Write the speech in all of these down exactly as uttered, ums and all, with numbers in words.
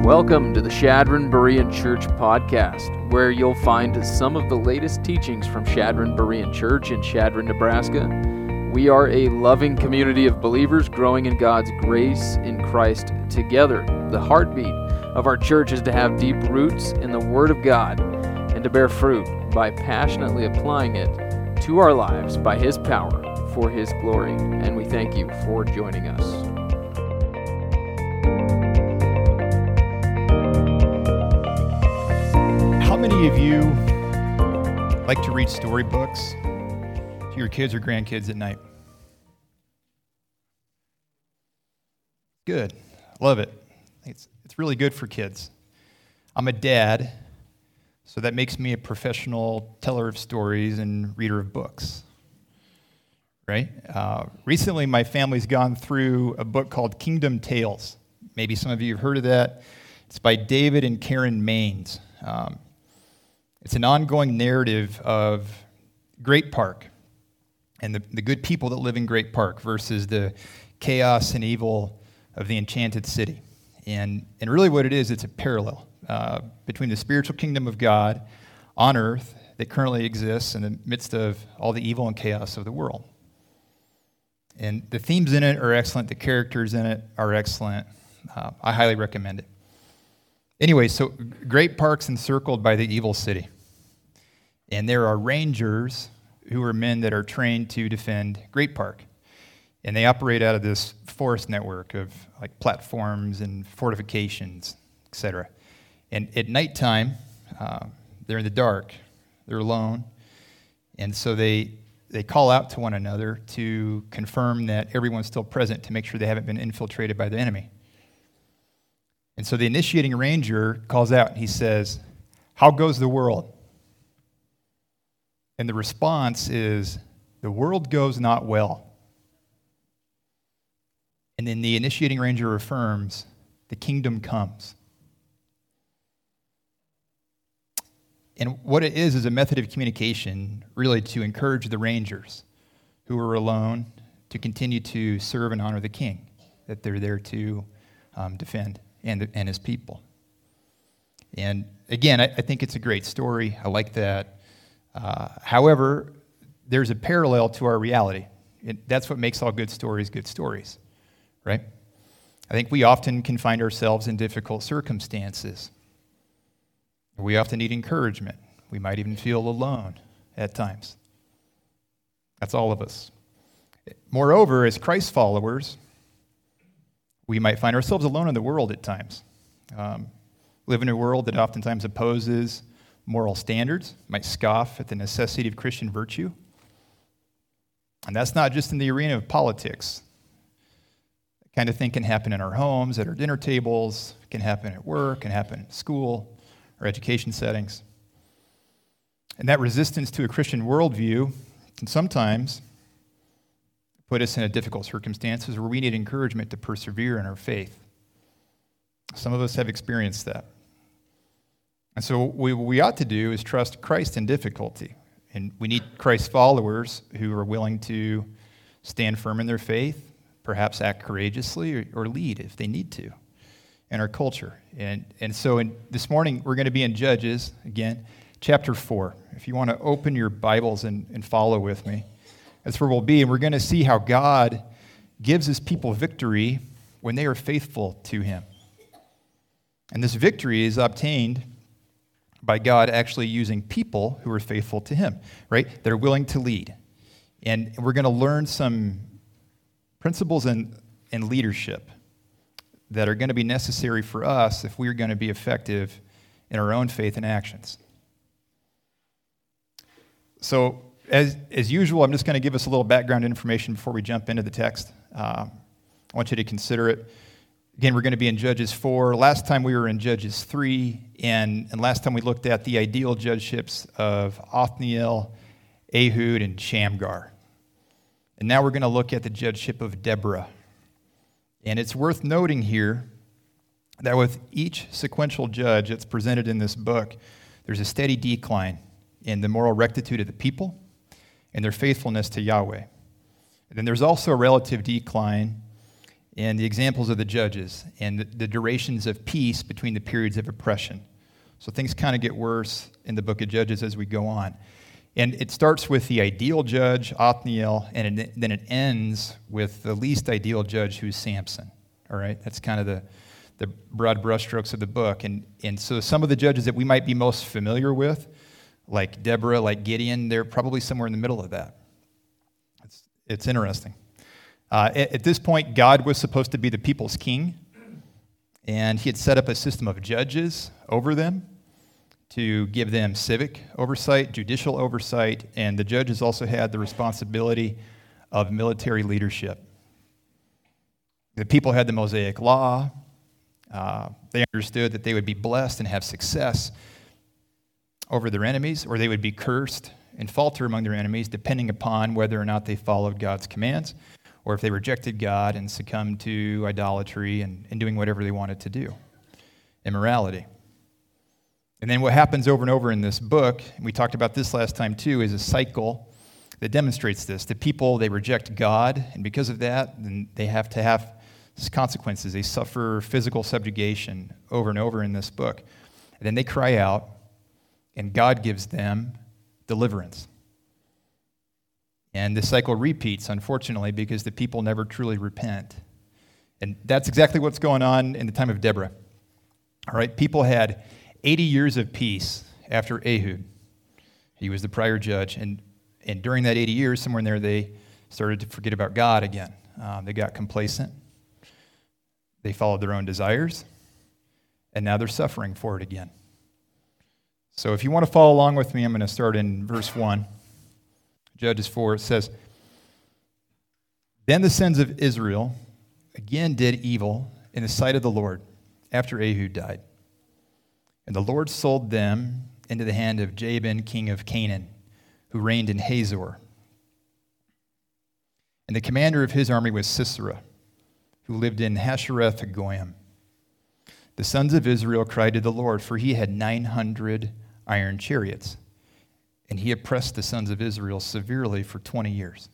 Welcome to the Chadron Berean Church podcast, where you'll find some of the latest teachings from Chadron Berean Church in Chadron, Nebraska. We are a loving community of believers growing in God's grace in Christ together. The heartbeat of our church is to have deep roots in the Word of God and to bear fruit by passionately applying it to our lives by His power for His glory. And we thank you for joining us. How many of you like to read storybooks to your kids or grandkids at night? Good. Love it. It's, it's really good for kids. I'm a dad, so that makes me a professional teller of stories and reader of books, right? Uh, recently, my family's gone through a book called Kingdom Tales. Maybe some of you have heard of that. It's by David and Karen Maines. Um, It's an ongoing narrative of Great Park and the, the good people that live in Great Park versus the chaos and evil of the enchanted city. And, and really what it is, it's a parallel uh, between the spiritual kingdom of God on earth that currently exists in the midst of all the evil and chaos of the world. And the themes in it are excellent. The characters in it are excellent. Uh, I highly recommend it. Anyway, so Great Park's encircled by the evil city. And there are rangers who are men that are trained to defend Great Park. And they operate out of this forest network of like platforms and fortifications, et cetera. And at nighttime, uh, they're in the dark, they're alone. And so they they call out to one another to confirm that everyone's still present to make sure they haven't been infiltrated by the enemy. And so the initiating ranger calls out and he says, "How goes the world?" And the response is, "The world goes not well." And then the initiating ranger affirms, "The kingdom comes." And what it is is a method of communication really to encourage the rangers who are alone to continue to serve and honor the king that they're there to um, defend and, and his people. And again, I, I think it's a great story. I like that. Uh, however, there's a parallel to our reality. It, that's what makes all good stories good stories, right? I think we often can find ourselves in difficult circumstances. We often need encouragement. We might even feel alone at times. That's all of us. Moreover, as Christ followers, we might find ourselves alone in the world at times. Um, live in a world that oftentimes opposes moral standards, might scoff at the necessity of Christian virtue. And that's not just in the arena of politics. That kind of thing can happen in our homes, at our dinner tables, can happen at work, can happen at school or education settings. And that resistance to a Christian worldview can sometimes put us in a difficult circumstances where we need encouragement to persevere in our faith. Some of us have experienced that. And so what we, what we ought to do is trust Christ in difficulty. And we need Christ followers who are willing to stand firm in their faith, perhaps act courageously or, or lead if they need to in our culture. And, and so in, this morning we're going to be in Judges, again, chapter four. If you want to open your Bibles and, and follow with me, that's where we'll be. And we're going to see how God gives his people victory when they are faithful to him. And this victory is obtained by God actually using people who are faithful to him, right? They're willing to lead. And we're going to learn some principles in, in leadership that are going to be necessary for us if we're going to be effective in our own faith and actions. So, as, as usual, I'm just going to give us a little background information before we jump into the text. Um, I want you to consider it. Again, we're going to be in Judges four. Last time we were in Judges three, and, and last time we looked at the ideal judgeships of Othniel, Ehud, and Shamgar. And now we're going to look at the judgeship of Deborah. And it's worth noting here that with each sequential judge that's presented in this book, there's a steady decline in the moral rectitude of the people and their faithfulness to Yahweh. And then there's also a relative decline and the examples of the judges, and the, the durations of peace between the periods of oppression. So things kind of get worse in the book of Judges as we go on. And it starts with the ideal judge, Othniel, and it, then it ends with the least ideal judge, who's Samson. All right? That's kind of the, the broad brushstrokes of the book. And, and so some of the judges that we might be most familiar with, like Deborah, like Gideon, they're probably somewhere in the middle of that. It's, it's interesting. Uh, at, at this point, God was supposed to be the people's king, and he had set up a system of judges over them to give them civic oversight, judicial oversight, and the judges also had the responsibility of military leadership. The people had the Mosaic Law. Uh, they understood that they would be blessed and have success over their enemies, or they would be cursed and falter among their enemies, depending upon whether or not they followed God's commands, or if they rejected God and succumbed to idolatry and, and doing whatever they wanted to do, immorality. And then what happens over and over in this book, and we talked about this last time too, is a cycle that demonstrates this. The people, they reject God, and because of that, then they have to have consequences. They suffer physical subjugation over and over in this book. And then they cry out, and God gives them deliverance. And the cycle repeats, unfortunately, because the people never truly repent. And that's exactly what's going on in the time of Deborah. All right, people had eighty years of peace after Ehud. He was the prior judge. And, and during that eighty years, somewhere in there, they started to forget about God again. Um, they got complacent. They followed their own desires. And now they're suffering for it again. So if you want to follow along with me, I'm going to start in verse one. Judges four, it says, "Then the sons of Israel again did evil in the sight of the Lord after Ehud died. And the Lord sold them into the hand of Jabin, king of Canaan, who reigned in Hazor. And the commander of his army was Sisera, who lived in Hashereth Goyim. The sons of Israel cried to the Lord, for he had nine hundred iron chariots, and he oppressed the sons of Israel severely for twenty years.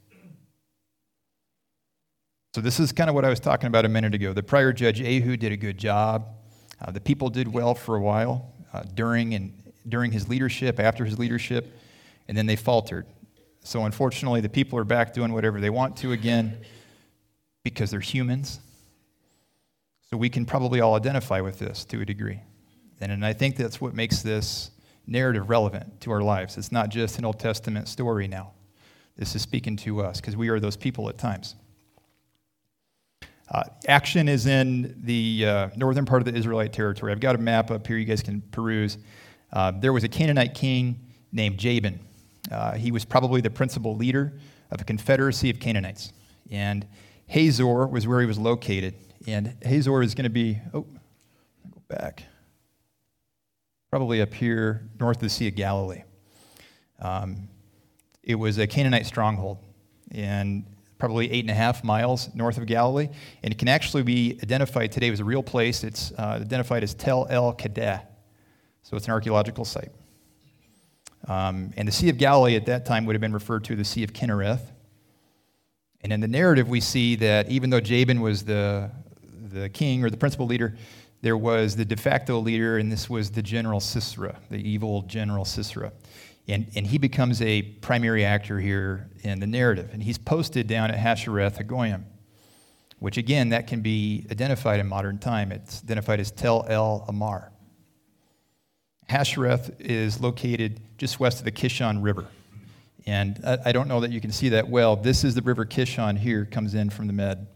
So this is kind of what I was talking about a minute ago. The prior judge Ehud did a good job. Uh, the people did well for a while uh, during and during his leadership, after his leadership, and then they faltered. So unfortunately, the people are back doing whatever they want to again because they're humans. So we can probably all identify with this to a degree. And, and I think that's what makes this narrative relevant to our lives. It's not just an Old Testament story now. This is speaking to us because we are those people at times. Uh, action is in the uh, northern part of the Israelite territory. I've got a map up here you guys can peruse. Uh, there was a Canaanite king named Jabin. Uh, he was probably the principal leader of a confederacy of Canaanites. And Hazor was where he was located. And Hazor is going to be, oh, go back. Probably up here north of the Sea of Galilee. Um, it was a Canaanite stronghold. And probably eight and a half miles north of Galilee, and it can actually be identified today as a real place. It's uh, identified as Tel El Kadah, so it's an archaeological site. Um, and the Sea of Galilee at that time would have been referred to as the Sea of Kinnereth. And in the narrative, we see that even though Jabin was the the king or the principal leader, there was the de facto leader, and this was the general Sisera, the evil general Sisera. And, and he becomes a primary actor here in the narrative. And he's posted down at Hashereth Hagoyim, which again, that can be identified in modern time. It's identified as Tel El Amar. Hashereth is located just west of the Kishon River. And I, I don't know that you can see that well. This is the river Kishon here, comes in from the Med.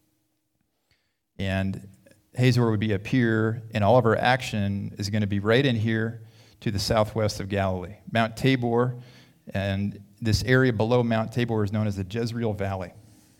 And Hazor would be up here, and all of our action is going to be right in here to the southwest of Galilee. Mount Tabor, and this area below Mount Tabor is known as the Jezreel Valley.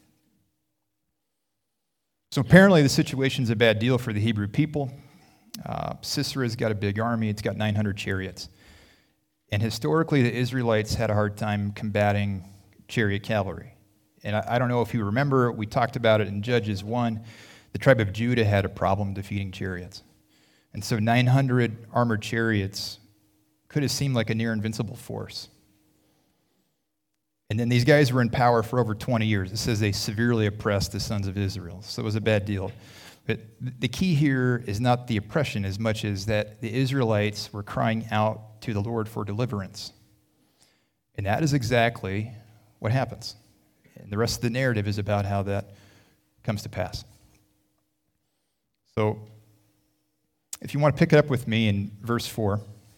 So apparently the situation's a bad deal for the Hebrew people. Uh, Sisera's got a big army. It's got nine hundred chariots. And historically, the Israelites had a hard time combating chariot cavalry. And I, I don't know if you remember, we talked about it in Judges one. The tribe of Judah had a problem defeating chariots. And so nine hundred armored chariots could have seemed like a near invincible force. And then these guys were in power for over twenty years. It says they severely oppressed the sons of Israel. So it was a bad deal. But the key here is not the oppression as much as that the Israelites were crying out to the Lord for deliverance. And that is exactly what happens. And the rest of the narrative is about how that comes to pass. So if you want to pick it up with me in verse four,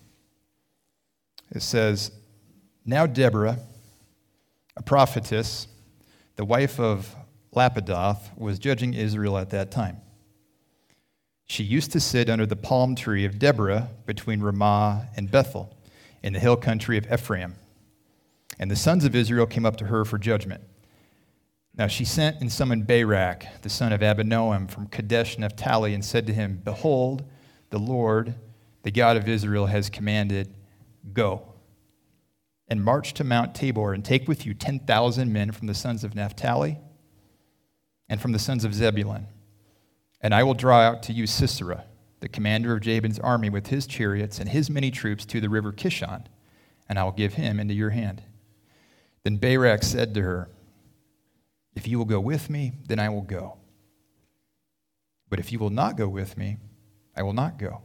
it says, "Now Deborah, a prophetess, the wife of Lapidoth, was judging Israel at that time. She used to sit under the palm tree of Deborah between Ramah and Bethel in the hill country of Ephraim. And the sons of Israel came up to her for judgment. Now she sent and summoned Barak, the son of Abinoam, from Kadesh Naphtali, and said to him, 'Behold, the Lord, the God of Israel, has commanded, go, and march to Mount Tabor, and take with you ten thousand men from the sons of Naphtali and from the sons of Zebulun. And I will draw out to you Sisera, the commander of Jabin's army, with his chariots and his many troops to the river Kishon, and I will give him into your hand.' Then Barak said to her, 'If you will go with me, then I will go. But if you will not go with me, I will not go.'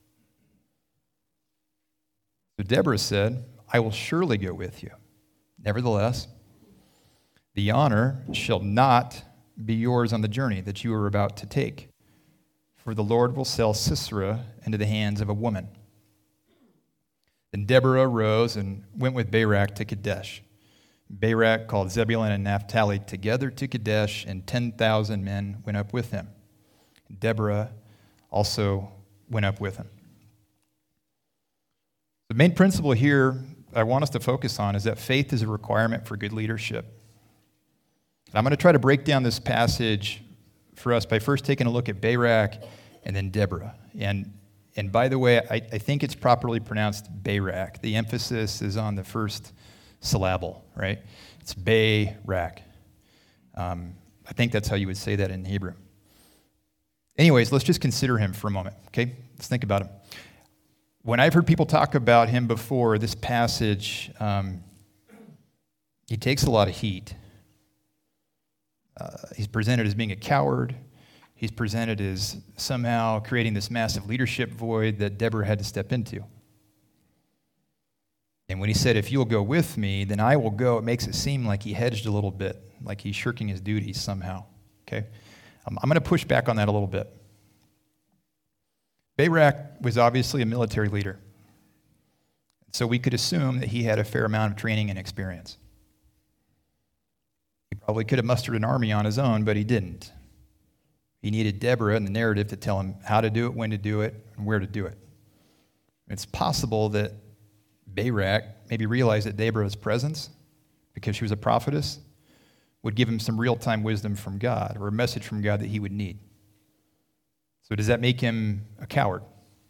So Deborah said, 'I will surely go with you. Nevertheless, the honor shall not be yours on the journey that you are about to take, for the Lord will sell Sisera into the hands of a woman.' Then Deborah arose and went with Barak to Kadesh. Barak called Zebulun and Naphtali together to Kadesh, and ten thousand men went up with him. Deborah also went up with him." The main principle here I want us to focus on is that faith is a requirement for good leadership. And I'm going to try to break down this passage for us by first taking a look at Barak and then Deborah. And and by the way, I, I think it's properly pronounced Barak. The emphasis is on the first syllable, right? It's Barak. Um, I think that's how you would say that in Hebrew. Anyways, let's just consider him for a moment, okay? Let's think about him. When I've heard people talk about him before, this passage, um, he takes a lot of heat. Uh, he's presented as being a coward. He's presented as somehow creating this massive leadership void that Deborah had to step into. And when he said, "If you'll go with me, then I will go," it makes it seem like he hedged a little bit, like he's shirking his duties somehow, okay? Um, I'm going to push back on that a little bit. Barak was obviously a military leader, so we could assume that he had a fair amount of training and experience. He probably could have mustered an army on his own, but he didn't. He needed Deborah in the narrative to tell him how to do it, when to do it, and where to do it. It's possible that Barak maybe realized that Deborah's presence, because she was a prophetess, would give him some real-time wisdom from God, or a message from God that he would need. So does that make him a coward?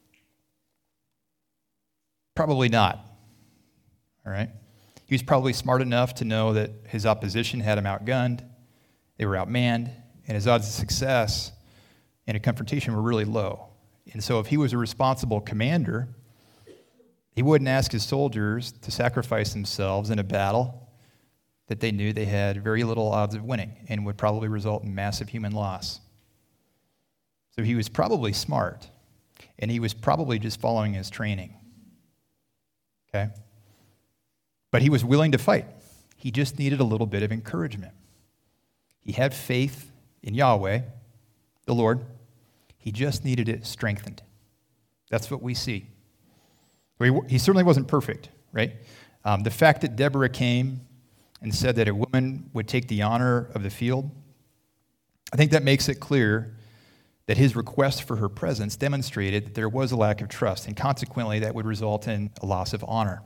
Probably not. All right? He was probably smart enough to know that his opposition had him outgunned, they were outmanned, and his odds of success in a confrontation were really low. And so if he was a responsible commander, he wouldn't ask his soldiers to sacrifice themselves in a battle that they knew they had very little odds of winning and would probably result in massive human loss. So he was probably smart, and he was probably just following his training. Okay? But he was willing to fight. He just needed a little bit of encouragement. He had faith in Yahweh, the Lord. He just needed it strengthened. That's what we see. He, he certainly wasn't perfect, right? Um, the fact that Deborah came and said that a woman would take the honor of the field, I think that makes it clear that his request for her presence demonstrated that there was a lack of trust, and consequently that would result in a loss of honor.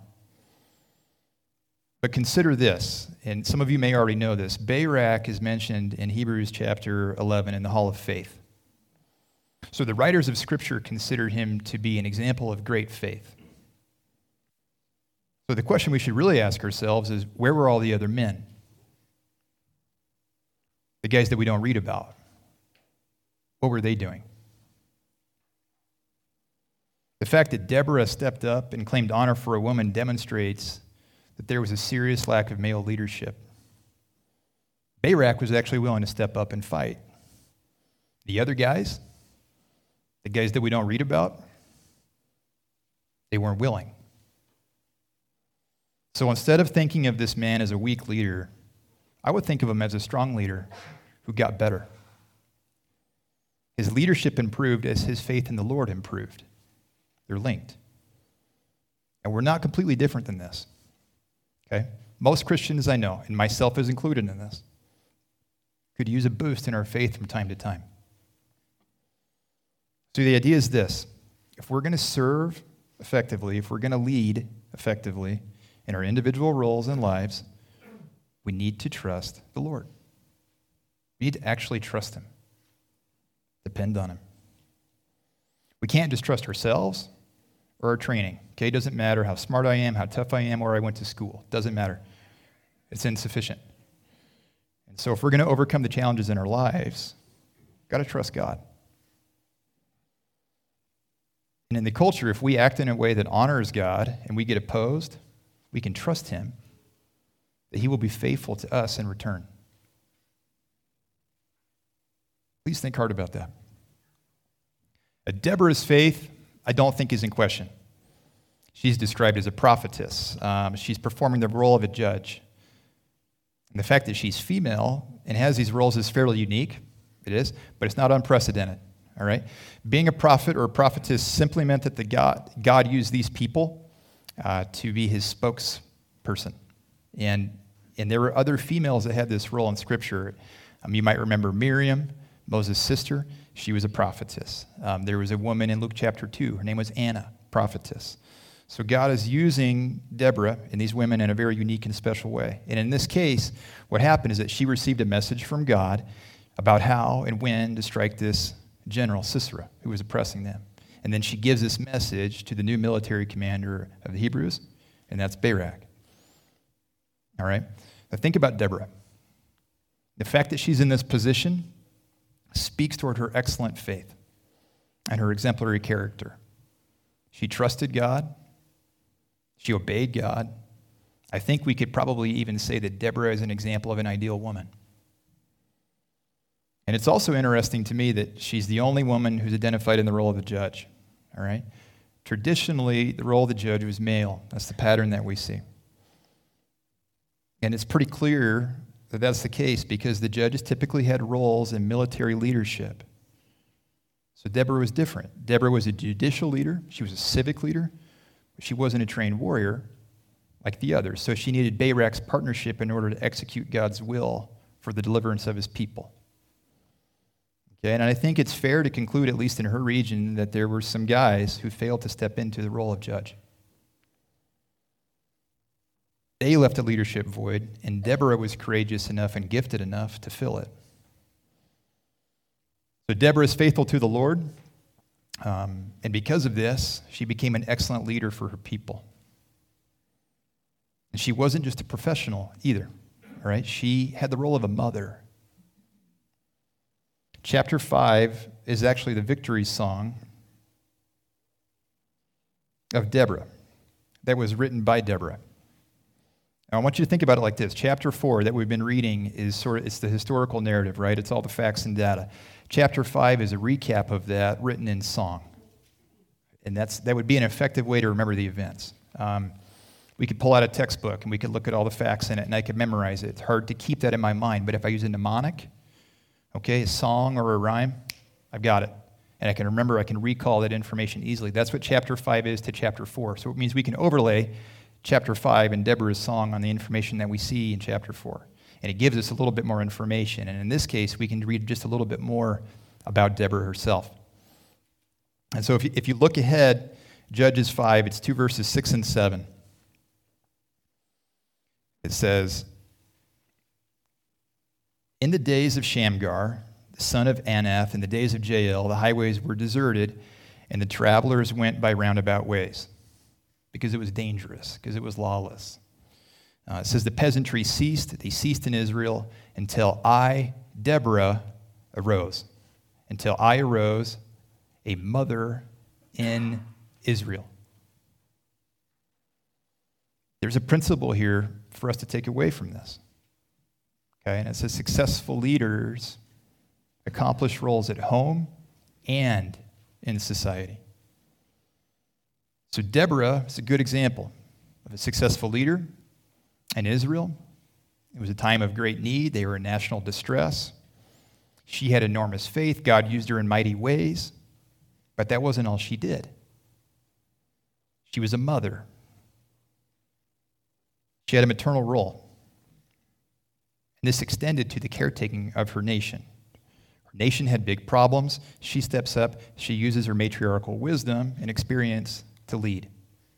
But consider this, and some of you may already know this. Barak is mentioned in Hebrews chapter eleven in the Hall of Faith. So the writers of Scripture considered him to be an example of great faith. So the question we should really ask ourselves is, where were all the other men? The guys that we don't read about. What were they doing? The fact that Deborah stepped up and claimed honor for a woman demonstrates that there was a serious lack of male leadership. Barak was actually willing to step up and fight. The other guys, the guys that we don't read about, they weren't willing. So instead of thinking of this man as a weak leader, I would think of him as a strong leader who got better. His leadership improved as his faith in the Lord improved. They're linked. And we're not completely different than this. Okay? Most Christians I know, and myself is included in this, could use a boost in our faith from time to time. So the idea is this: if we're going to serve effectively, if we're going to lead effectively in our individual roles and lives, we need to trust the Lord. We need to actually trust him. Depend on him. We can't just trust ourselves or our training. Okay, it doesn't matter how smart I am, how tough I am, or I went to school. It doesn't matter. It's insufficient. And so if we're going to overcome the challenges in our lives, we've got to trust God. And in the culture, if we act in a way that honors God and we get opposed, we can trust him that he will be faithful to us in return. Please think hard about that. Uh, Deborah's faith, I don't think, is in question. She's described as a prophetess. Um, she's performing the role of a judge. And the fact that she's female and has these roles is fairly unique. It is, but it's not unprecedented. All right? Being a prophet or a prophetess simply meant that the God, God used these people uh, to be his spokesperson. And, and there were other females that had this role in Scripture. Um, you might remember Miriam, Moses' sister. She was a prophetess. Um, there was a woman in Luke chapter two. Her name was Anna, prophetess. So God is using Deborah and these women in a very unique and special way. And in this case, what happened is that she received a message from God about how and when to strike this general, Sisera, who was oppressing them. And then she gives this message to the new military commander of the Hebrews, and that's Barak. All right? Now think about Deborah. The fact that she's in this position speaks toward her excellent faith and her exemplary character. She trusted God. She obeyed God. I think we could probably even say that Deborah is an example of an ideal woman. And it's also interesting to me that she's the only woman who's identified in the role of the judge. All right? Traditionally, the role of the judge was male. That's the pattern that we see. And it's pretty clear that that's the case because the judges typically had roles in military leadership. So Deborah was different. Deborah was a judicial leader. She was a civic leader. But she wasn't a trained warrior like the others. So she needed Barak's partnership in order to execute God's will for the deliverance of his people. Okay, and I think it's fair to conclude, at least in her region, that there were some guys who failed to step into the role of judge. They left a leadership void, and Deborah was courageous enough and gifted enough to fill it. So Deborah is faithful to the Lord, um, and because of this, she became an excellent leader for her people. And she wasn't just a professional either, all right? She had the role of a mother. Chapter five is actually the victory song of Deborah that was written by Deborah. Now, I want you to think about it like this. Chapter four that we've been reading is sort of, it's the historical narrative, right? It's all the facts and data. Chapter five is a recap of that written in song. And that's that would be an effective way to remember the events. Um, we could pull out a textbook and we could look at all the facts in it and I could memorize it. It's hard to keep that in my mind, but if I use a mnemonic, okay, a song or a rhyme, I've got it. And I can remember, I can recall that information easily. That's what chapter five is to chapter four. So it means we can overlay chapter five and Deborah's song on the information that we see in chapter four. And it gives us a little bit more information. And in this case, we can read just a little bit more about Deborah herself. And so if you, if you look ahead, Judges five, it's two verses six and seven. It says, "In the days of Shamgar, the son of Anath, in the days of Jael, the highways were deserted, and the travelers went by roundabout ways, because it was dangerous, because it was lawless." Uh, it says, "The peasantry ceased, they ceased in Israel, until I, Deborah, arose. Until I arose, a mother in Israel." there's a principle here for us to take away from this. Okay, and it says successful leaders accomplish roles at home and in society. So Deborah is a good example of a successful leader in Israel. It was a time of great need. They were in national distress. She had enormous faith. God used her in mighty ways. But that wasn't all she did. She was a mother. She had a maternal role. And this extended to the caretaking of her nation. Her nation had big problems. She steps up. She uses her matriarchal wisdom and experience to lead.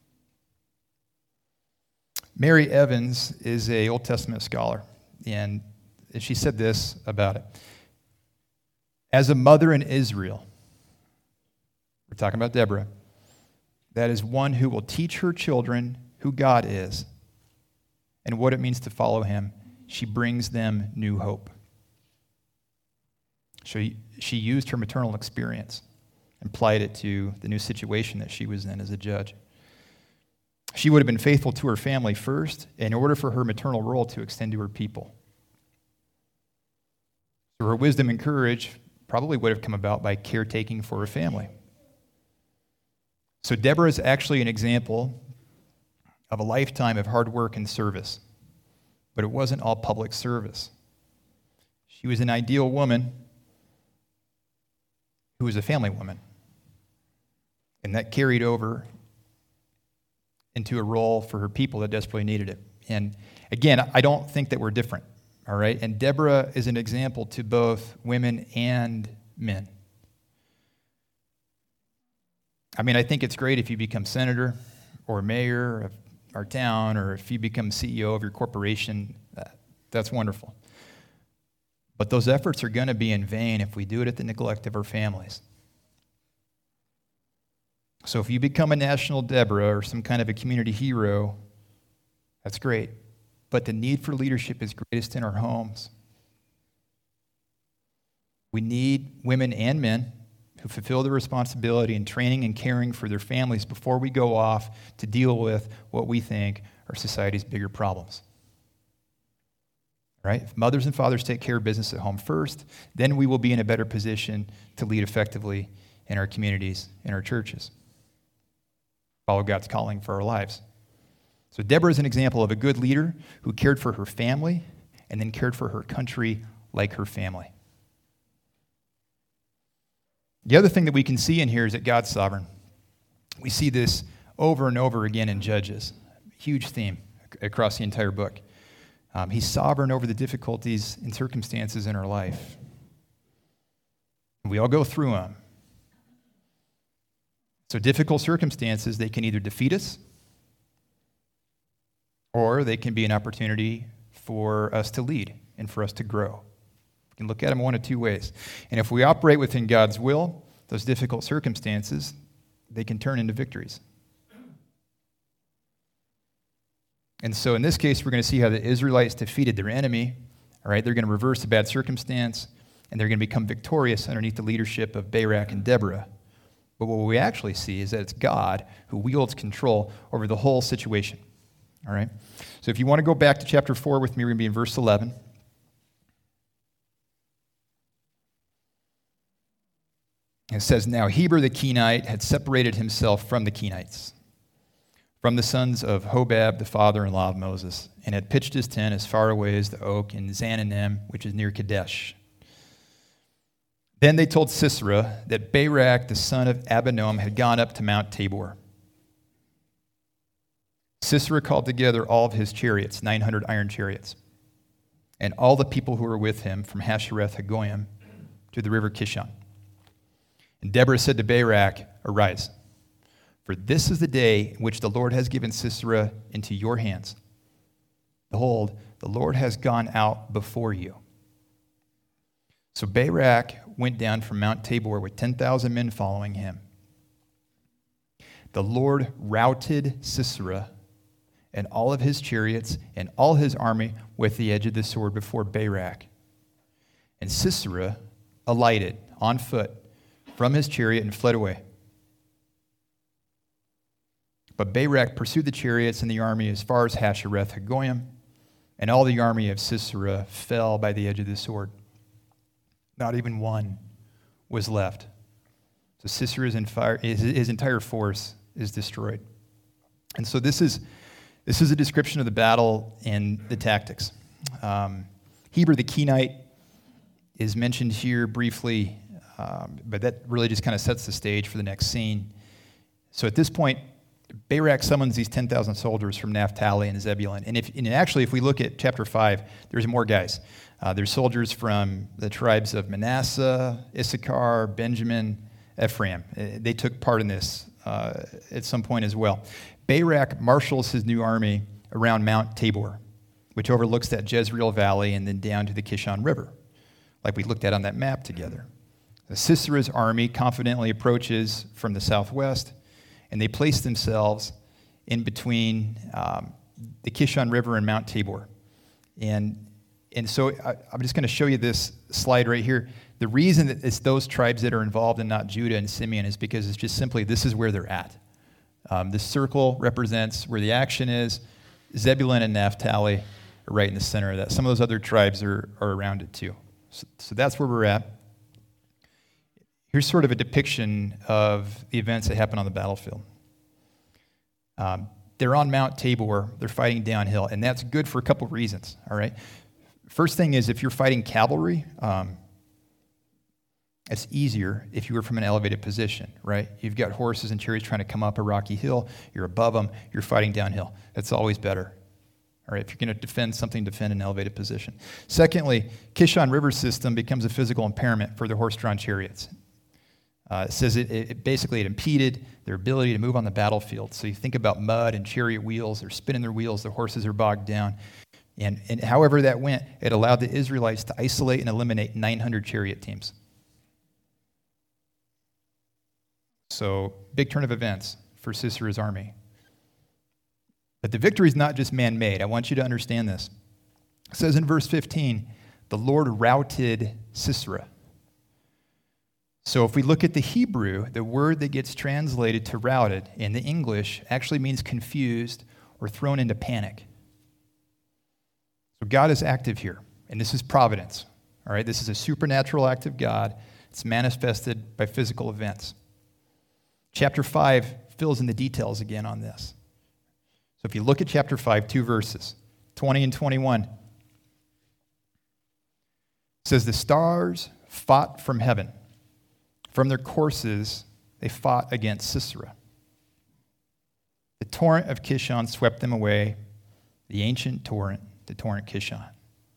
Mary Evans is an Old Testament scholar, and she said this about it. As a mother in Israel, we're talking about Deborah, that is one who will teach her children who God is and what it means to follow him. She brings them new hope. She, she used her maternal experience and applied it to the new situation that she was in as a judge. She would have been faithful to her family first in order for her maternal role to extend to her people. So her wisdom and courage probably would have come about by caretaking for her family. So Deborah is actually an example of a lifetime of hard work and service, but it wasn't all public service. She was an ideal woman who was a family woman, and that carried over into a role for her people that desperately needed it. And again, I don't think that we're different, all right? And Deborah is an example to both women and men. I mean, I think it's great if you become senator or mayor of our town, or if you become C E O of your corporation. That's wonderful. But those efforts are going to be in vain if we do it at the neglect of our families. So if you become a national Deborah or some kind of a community hero, that's great. But the need for leadership is greatest in our homes. We need women and men who fulfill their responsibility in training and caring for their families before we go off to deal with what we think are society's bigger problems. Right? If mothers and fathers take care of business at home first, then we will be in a better position to lead effectively in our communities, in our churches. Follow God's calling for our lives. So Deborah is an example of a good leader who cared for her family and then cared for her country like her family. The other thing that we can see in here is that God's sovereign. We see this over and over again in Judges. Huge theme across the entire book. Um, he's sovereign over the difficulties and circumstances in our life. We all go through them. So difficult circumstances, they can either defeat us or they can be an opportunity for us to lead and for us to grow. We can look at them one of two ways. And if we operate within God's will, those difficult circumstances, they can turn into victories. And so in this case, we're going to see how the Israelites defeated their enemy. All right, they're going to reverse the bad circumstance, and they're going to become victorious underneath the leadership of Barak and Deborah. But what we actually see is that it's God who wields control over the whole situation. All right? So if you want to go back to chapter four with me, we're going to be in verse eleven. It says, "Now Heber the Kenite had separated himself from the Kenites, from the sons of Hobab, the father-in-law of Moses, and had pitched his tent as far away as the oak in Zananim, which is near Kadesh. Then they told Sisera that Barak, the son of Abinoam, had gone up to Mount Tabor. Sisera called together all of his chariots, nine hundred iron chariots, and all the people who were with him from Hashereth Hagoyim to the river Kishon. And Deborah said to Barak, 'Arise, for this is the day in which the Lord has given Sisera into your hands. Behold, the Lord has gone out before you.' So Barak went down from Mount Tabor with ten thousand men following him. The Lord routed Sisera and all of his chariots and all his army with the edge of the sword before Barak. And Sisera alighted on foot from his chariot and fled away. But Barak pursued the chariots and the army as far as Hashereth Hagoyim, and all the army of Sisera fell by the edge of the sword. Not even one was left. So Sisera's fire, his, his entire force is destroyed. And so this is this is a description of the battle and the tactics. Um, Heber the Kenite is mentioned here briefly, um, but that really just kind of sets the stage for the next scene. So at this point, Barak summons these ten thousand soldiers from Naphtali and Zebulun. And, if, and actually, if we look at chapter five, there's more guys. Uh, there's soldiers from the tribes of Manasseh, Issachar, Benjamin, Ephraim. Uh, they took part in this uh, at some point as well. Barak marshals his new army around Mount Tabor, which overlooks that Jezreel Valley and then down to the Kishon River, like we looked at on that map together. Sisera's army confidently approaches from the southwest, and they place themselves in between um, the Kishon River and Mount Tabor. And, and so I, I'm just going to show you this slide right here. The reason that it's those tribes that are involved and not Judah and Simeon is because it's just simply this is where they're at. Um, this circle represents where the action is. Zebulun and Naphtali are right in the center of that. Some of those other tribes are, are around it too. So, so that's where we're at. Here's sort of a depiction of the events that happen on the battlefield. Um, they're on Mount Tabor. They're fighting downhill, and that's good for a couple of reasons, all right? First thing is if you're fighting cavalry, um, it's easier if you were from an elevated position, right? You've got horses and chariots trying to come up a rocky hill. You're above them. You're fighting downhill. That's always better. All right, if you're going to defend something, defend an elevated position. Secondly, Kishon River system becomes a physical impairment for the horse-drawn chariots. Uh, it says it, it basically it impeded their ability to move on the battlefield. So you think about mud and chariot wheels. They're spinning their wheels. The horses are bogged down. And, and however that went, it allowed the Israelites to isolate and eliminate nine hundred chariot teams. So big turn of events for Sisera's army. But the victory is not just man-made. I want you to understand this. It says in verse fifteen, the Lord routed Sisera. So if we look at the Hebrew, the word that gets translated to routed in the English actually means confused or thrown into panic. So God is active here, and this is providence. All right, this is a supernatural act of God. It's manifested by physical events. Chapter five fills in the details again on this. So if you look at chapter five, two verses, twenty and twenty-one, it says, the stars fought from heaven. From their courses, they fought against Sisera. The torrent of Kishon swept them away, the ancient torrent, the torrent Kishon.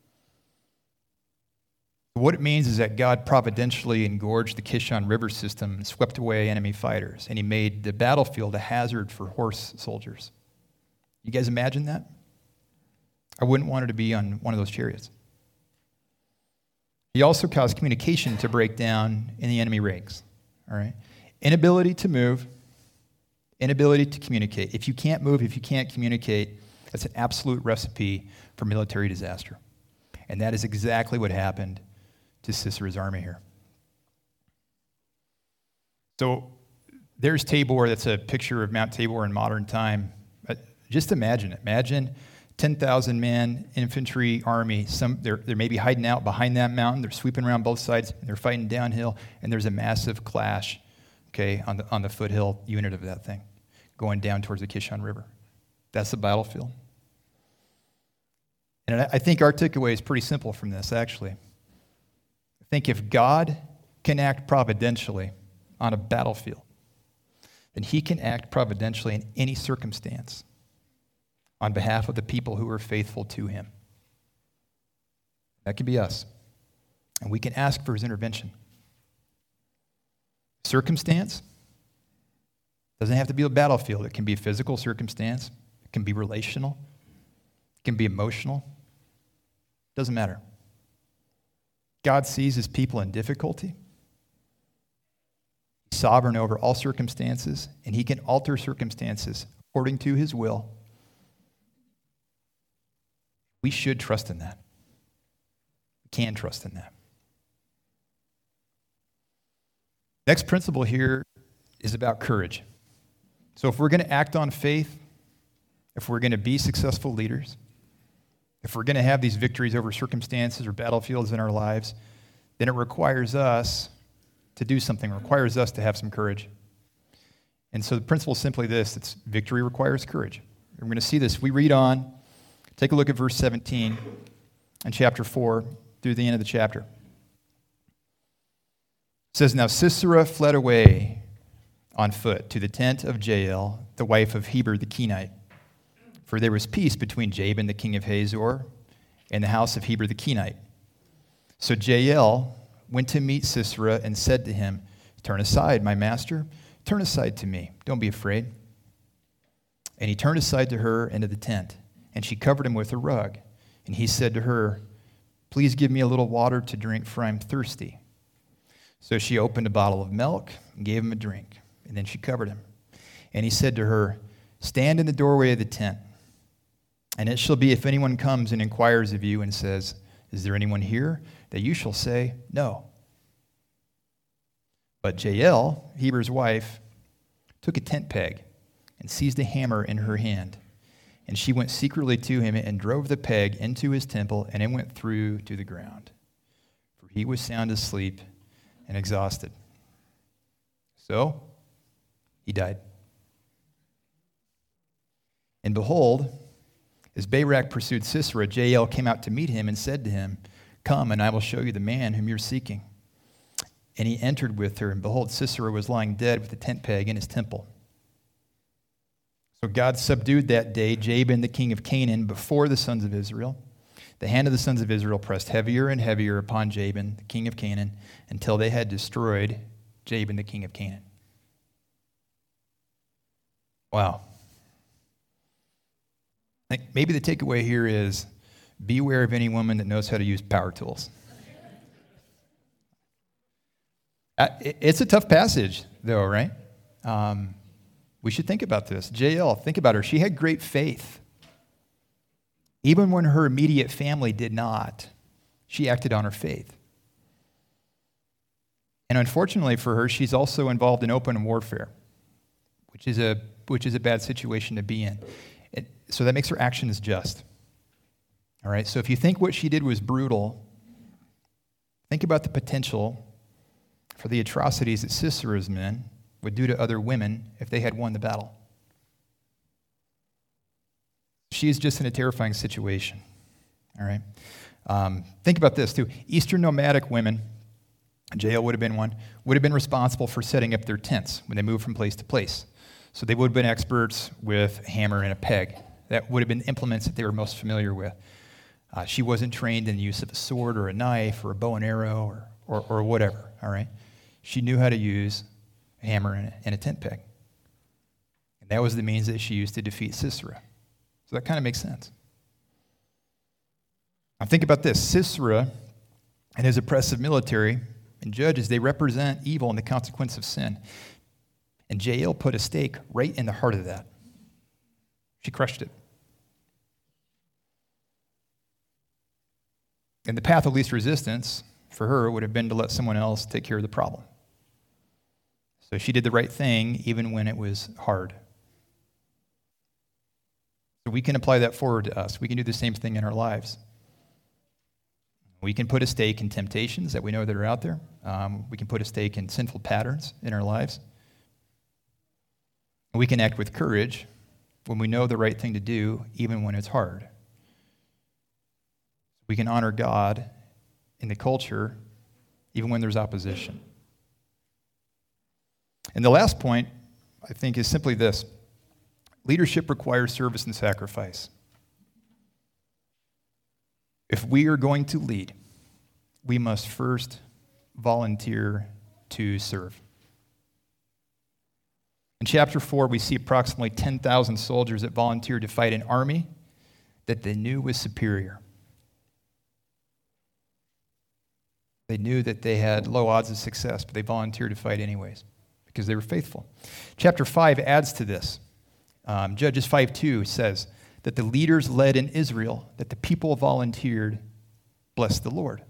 What it means is that God providentially engorged the Kishon River system and swept away enemy fighters, and he made the battlefield a hazard for horse soldiers. You guys imagine that? I wouldn't want her to be on one of those chariots. He also caused communication to break down in the enemy ranks. All right? Inability to move, inability to communicate. If you can't move, if you can't communicate, that's an absolute recipe for military disaster. And that is exactly what happened to Sisera's army here. So there's Tabor. That's a picture of Mount Tabor in modern time. Just imagine it. Imagine ten thousand man infantry army. Some they're, they're maybe hiding out behind that mountain. They're sweeping around both sides, and they're fighting downhill, and there's a massive clash, okay, on the, on the foothill unit of that thing, going down towards the Kishon River. That's the battlefield. And I think our takeaway is pretty simple from this, actually. I think if God can act providentially on a battlefield, then he can act providentially in any circumstance on behalf of the people who are faithful to him. That could be us. And we can ask for his intervention. Circumstance doesn't have to be a battlefield. It can be a physical circumstance. It can be relational. It can be emotional. Doesn't matter. God sees his people in difficulty. He's sovereign over all circumstances, and he can alter circumstances according to his will. We should trust in that. We can trust in that. Next principle here is about courage. So if we're going to act on faith, if we're going to be successful leaders, if we're going to have these victories over circumstances or battlefields in our lives, then it requires us to do something. It requires us to have some courage. And so the principle is simply this: it's victory requires courage. We're going to see this. We read on. Take a look at verse seventeen in chapter four through the end of the chapter. It says, "Now Sisera fled away on foot to the tent of Jael, the wife of Heber the Kenite. For there was peace between Jabin the king of Hazor and the house of Heber the Kenite. So Jael went to meet Sisera and said to him, 'Turn aside, my master, turn aside to me. Don't be afraid.' And he turned aside to her into the tent, and she covered him with a rug. And he said to her, 'Please give me a little water to drink, for I'm thirsty.' So she opened a bottle of milk and gave him a drink, and then she covered him. And he said to her, 'Stand in the doorway of the tent. And it shall be, if anyone comes and inquires of you and says, "Is there anyone here?" that you shall say, "No." But Jael, Heber's wife, took a tent peg and seized a hammer in her hand. And she went secretly to him and drove the peg into his temple, and it went through to the ground. For he was sound asleep and exhausted. So he died. And behold, as Barak pursued Sisera, Jael came out to meet him and said to him, 'Come, and I will show you the man whom you're seeking.' And he entered with her, and behold, Sisera was lying dead with a tent peg in his temple. So God subdued that day Jabin, the king of Canaan, before the sons of Israel. The hand of the sons of Israel pressed heavier and heavier upon Jabin, the king of Canaan, until they had destroyed Jabin, the king of Canaan." Wow. I think maybe the takeaway here is beware of any woman that knows how to use power tools. It's a tough passage, though, right? Um, we should think about this. Jael, think about her. She had great faith. Even when her immediate family did not, she acted on her faith. And unfortunately for her, she's also involved in open warfare, which is a which is a bad situation to be in. It, so that makes her actions just. All right, so if you think what she did was brutal, think about the potential for the atrocities that Sisera's men would do to other women if they had won the battle. She's just in a terrifying situation. All right, um, think about this too. Eastern nomadic women, Jael would have been one, would have been responsible for setting up their tents when they moved from place to place. So they would have been experts with a hammer and a peg. That would have been implements that they were most familiar with. Uh, she wasn't trained in the use of a sword or a knife or a bow and arrow or, or, or whatever, all right? She knew how to use a hammer and a, and a tent peg. And that was the means that she used to defeat Sisera. So that kind of makes sense. Now think about this. Sisera and his oppressive military and judges, they represent evil and the consequence of sin. And Jael put a stake right in the heart of that. She crushed it. And the path of least resistance for her would have been to let someone else take care of the problem. So she did the right thing even when it was hard. So we can apply that forward to us. We can do the same thing in our lives. We can put a stake in temptations that we know that are out there. Um, we can put a stake in sinful patterns in our lives. We can act with courage when we know the right thing to do, even when it's hard. We can honor God in the culture, even when there's opposition. And the last point, I think, is simply this. Leadership requires service and sacrifice. If we are going to lead, we must first volunteer to serve. In chapter four, we see approximately ten thousand soldiers that volunteered to fight an army that they knew was superior. They knew that they had low odds of success, but they volunteered to fight anyways because they were faithful. Chapter five adds to this. Um, Judges five two says that the leaders led in Israel, that the people volunteered, bless the Lord.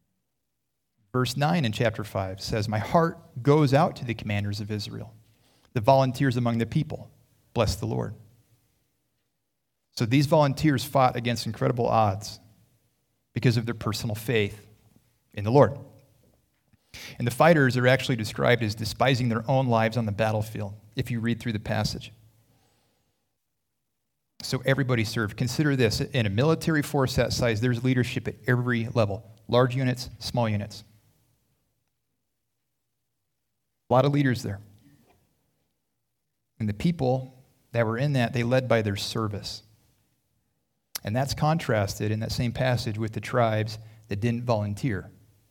Verse nine in chapter five says, "My heart goes out to the commanders of Israel, The volunteers among the people blessed the Lord. So these volunteers fought against incredible odds because of their personal faith in the Lord. And the fighters are actually described as despising their own lives on the battlefield, if you read through the passage. So everybody served. Consider this, in a military force that size, there's leadership at every level, large units, small units. A lot of leaders there. And the people that were in that, they led by their service. And that's contrasted in that same passage with the tribes that didn't volunteer.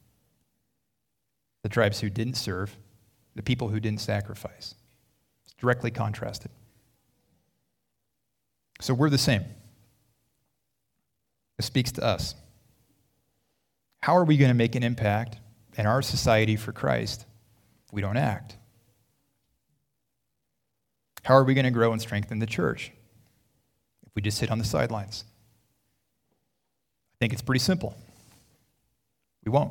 The tribes who didn't serve, the people who didn't sacrifice. It's directly contrasted. So we're the same. It speaks to us. How are we going to make an impact in our society for Christ if we don't act? How are we going to grow and strengthen the church if we just sit on the sidelines? I think it's pretty simple. We won't.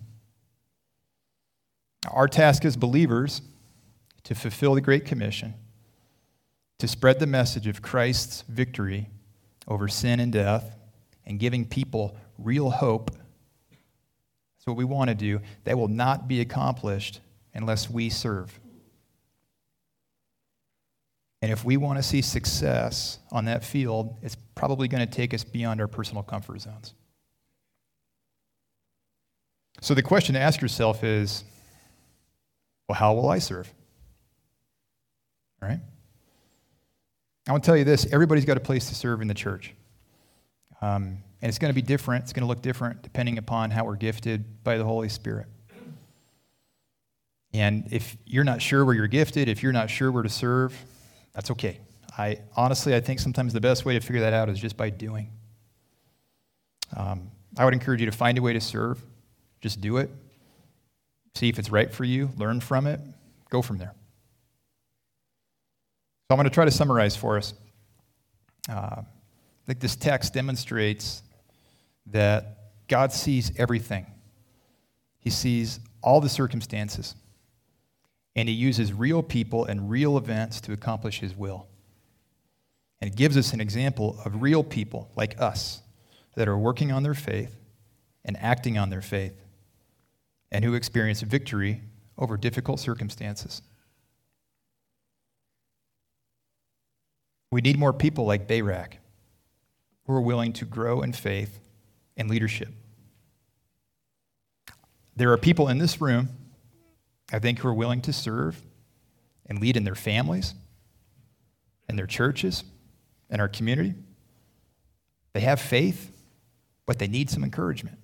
Our task as believers to fulfill the Great Commission, to spread the message of Christ's victory over sin and death and giving people real hope. That's what we want to do. That will not be accomplished unless we serve. And if we want to see success on that field, it's probably going to take us beyond our personal comfort zones. So the question to ask yourself is, well, how will I serve? All right? I want to tell you this, everybody's got a place to serve in the church. Um, and it's going to be different. It's going to look different depending upon how we're gifted by the Holy Spirit. And if you're not sure where you're gifted, if you're not sure where to serve, that's okay. I honestly, I think sometimes the best way to figure that out is just by doing. Um, I would encourage you to find a way to serve. Just do it. See if it's right for you. Learn from it. Go from there. So I'm going to try to summarize for us. Uh, I think this text demonstrates that God sees everything. He sees all the circumstances. And he uses real people and real events to accomplish his will. And it gives us an example of real people like us that are working on their faith and acting on their faith and who experience victory over difficult circumstances. We need more people like Barak who are willing to grow in faith and leadership. There are people in this room, I think, who are willing to serve and lead in their families, in their churches, in our community. They have faith, but they need some encouragement.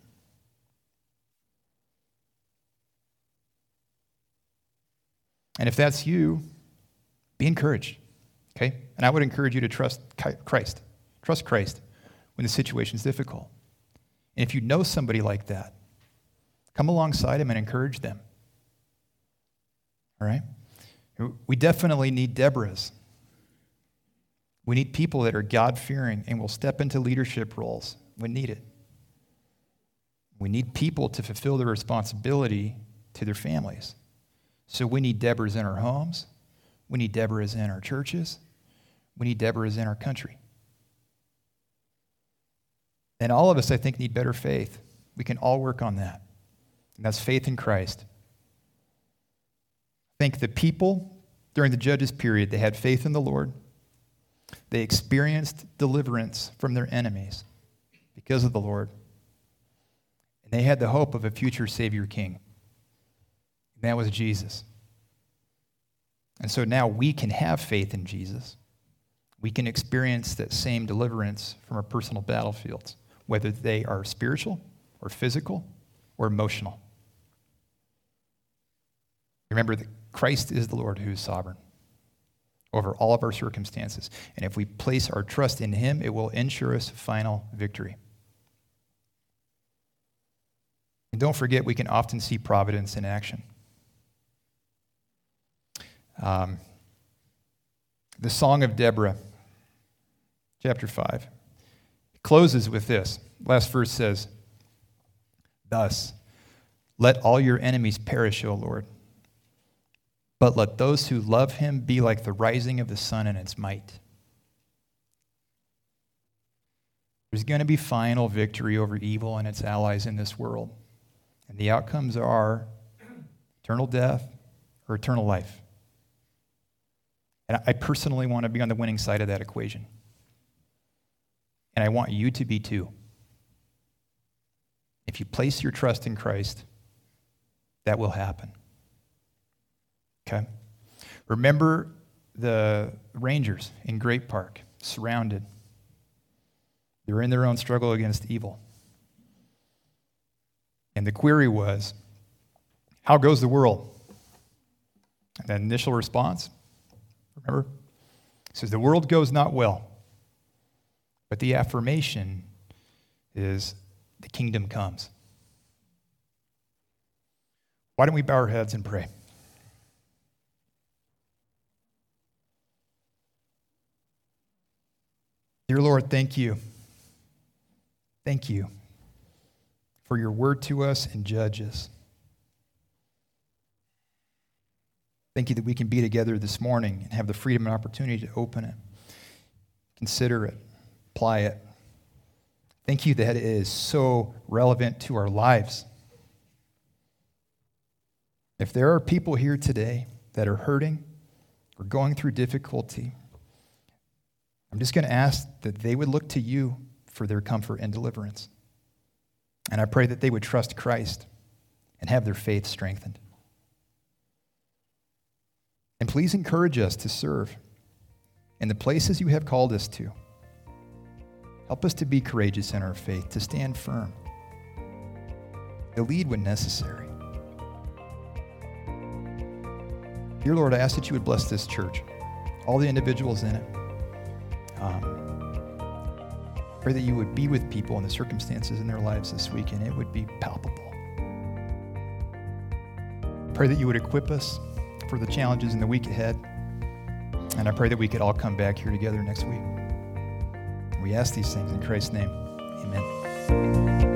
And if that's you, be encouraged, okay? And I would encourage you to trust Christ. Trust Christ when the situation's difficult. And if you know somebody like that, come alongside him and encourage them. All right? We definitely need Deborahs. We need people that are God-fearing and will step into leadership roles when needed. We need people to fulfill their responsibility to their families. So we need Deborahs in our homes. We need Deborahs in our churches. We need Deborahs in our country. And all of us, I think, need better faith. We can all work on that. And that's faith in Christ. I think the people during the Judges period, they had faith in the Lord. They experienced deliverance from their enemies because of the Lord. And they had the hope of a future Savior King. And that was Jesus. And so now we can have faith in Jesus. We can experience that same deliverance from our personal battlefields, whether they are spiritual or physical or emotional. Remember that Christ is the Lord who is sovereign over all of our circumstances. And if we place our trust in him, it will ensure us final victory. And don't forget, we can often see providence in action. Um, the Song of Deborah, chapter five, closes with this. Last verse says, "Thus, let all your enemies perish, O Lord. But let those who love him be like the rising of the sun in its might. There's going to be final victory over evil and its allies in this world. And the outcomes are eternal death or eternal life. And I personally want to be on the winning side of that equation. And I want you to be too. If you place your trust in Christ, that will happen. Okay? Remember the Rangers in Great Park, surrounded. They were in their own struggle against evil. And the query was, how goes the world? And the initial response, remember? It says, the world goes not well. But the affirmation is, the kingdom comes. Why don't we bow our heads and pray? Dear Lord, thank you. Thank you for your word to us and Judges. Thank you that we can be together this morning and have the freedom and opportunity to open it, consider it, apply it. Thank you that it is so relevant to our lives. If there are people here today that are hurting or going through difficulty, I'm just going to ask that they would look to you for their comfort and deliverance. And I pray that they would trust Christ and have their faith strengthened. And please encourage us to serve in the places you have called us to. Help us to be courageous in our faith, to stand firm, to lead when necessary. Dear Lord, I ask that you would bless this church, all the individuals in it. Um, pray that you would be with people in the circumstances in their lives this week, and it would be palpable. Pray that you would equip us for the challenges in the week ahead, and I pray that we could all come back here together next week. We ask these things in Christ's name. Amen.